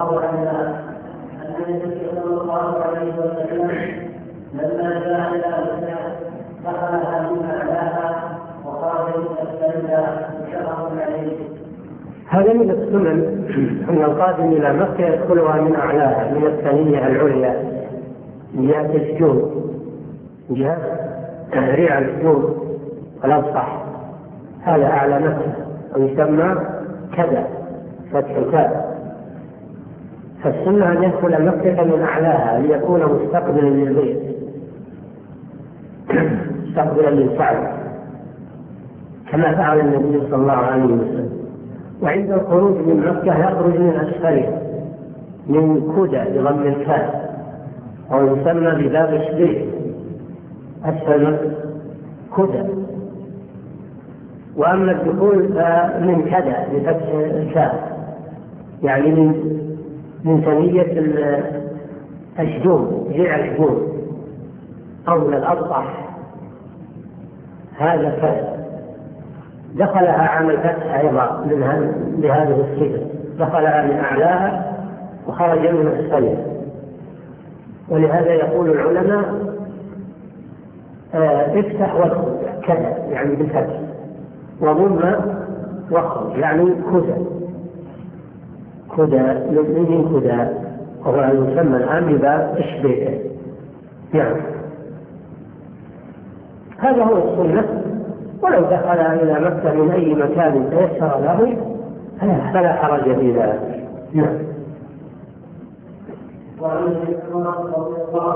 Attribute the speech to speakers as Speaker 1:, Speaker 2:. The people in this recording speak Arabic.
Speaker 1: الله عنها أن النبي صلى الله عليه وسلم لما جاء إلى مكة دخلها من أعلاها وقال استنجى متفق عليه.
Speaker 2: هذا من السنن أن القادم إلى مكة يدخلها من أعلاها، من الثنية العليا، من جهة السجود، من جهة ريع السجود الأبصح، هذا أعلى مكة ويسمى كذا فتح الكاء. فالسنة أن يدخل مكة من أعلاها ليكون مستقبلا للبيت، مستقبلا للكعبة كما فعل النبي صلى الله عليه وسلم. وعند الخروج من مكة يخرج من أسفله، من كدى بضم الكاء، أو يسمى بباب الشبيك، أسفل كدى. وأما الدخول من كذا بفتح الكاء، يعني من ثنية الشجون، جيع الشجون أو من الأبطح، هذا كذا. دخلها عام الفتح أيضا بهذه الصفة، دخلها من أعلاها وخرج من أسفلها. ولهذا يقول العلماء افتح واخرج كذا، يعني بالفتح، وضم واخرج يعني كدى من كدى، وهو يسمى الآن بباب الشبيكة. يعني هذا هو السنة. ولو دخل إلى مكة من أي مكان تيسر له فلا حرج في ذلك. نعم.